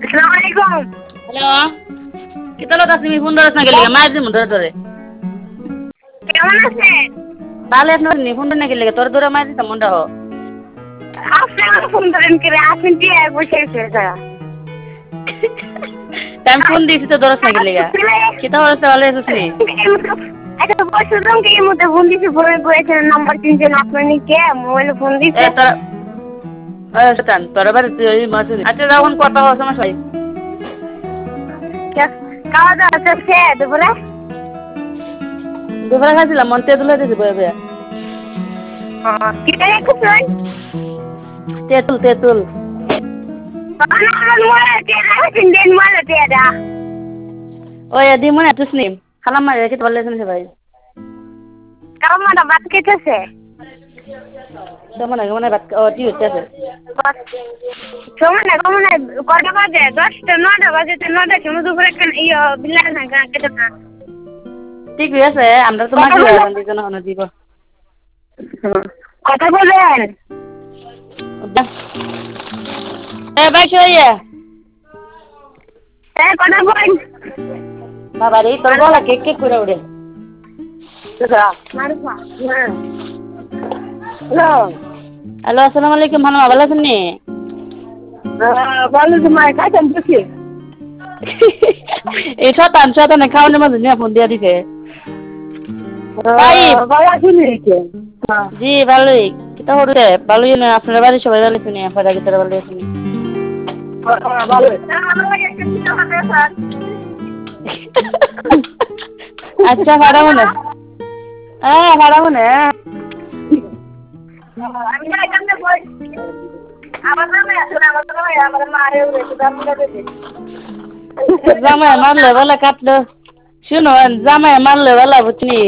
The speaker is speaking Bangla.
আসসালামু আলাইকুম। হ্যালো কিতালো তুমি ফোন ধরছ না গেলি মায়ের দিন ধরে ধরে কেমন আছেন? তাহলে আপনার নি ফোন না গেলে তোর ধরে মায়ের দিন মন্ডা হো আপনি আমার ফোন ধরেন করে আসেন কি আর বসে আছে তারা। আমি ফোন দিয়েছি তো ধরছ না গেলে কিতা হচ্ছে ভালো আছিস নি আচ্ছা বসুন কি এর মধ্যে ফোন দিছি বলে করেছেন নাম্বার তিনজন আপনার নিকে মোবাইলে ফোন এ দিছে। তোর টান তোর বাড়ি ওই মাসে আচ্ছা যখন কথা হওয়ার সমস্যা হয় খাওয়া দাওয়া চলছে দুপুরে? দুপুরে খাইছিলাম মন্তে তুলে দিয়েছি বয়ে বয়ে কি টাকা খুঁজছেন? তেঁতুল তেঁতুল ওই দি মনে আছিস নি খালাম মারে রেখে বললে শুনছে ভাই কামাটা ভাত খেতেছে। কেমন আগে মনে বাদ ও টি হচ্ছে সময় না কমন কটা বাজে 10টা 9টা বাজে 9টার সময় দুপুরে বিল্লা না কেটে না ঠিক আছে আমরা তো মাঝি হলাম দুজন হনো দিব কথা বলেন। এ ভাই শুয়ে কথা বলেন। বাবা রে তোর গলা কেক কেক করে ওড়ে হ্যালো হ্যালো আসসালামু আলাইকুম ভালো ভালো আছেন নি বলো তোমার কাছেন বুঝি এই শতান খাওয়ানোর মাঝে নিয়ে ফোন দিয়ে দিছে ভালো আছেন জি ভালোই কিতা হচ্ছে ভালোই না আপনার বাড়ির সবাই ভালো শুনি আপনারা ভিতরে ভালো শুনি ভালো আচ্ছা ভাড়া মনে হ্যাঁ ভাড়া মনে জামাই মারলে বলে কাটলো শুনো জামাই মারলে বলা বুঝনি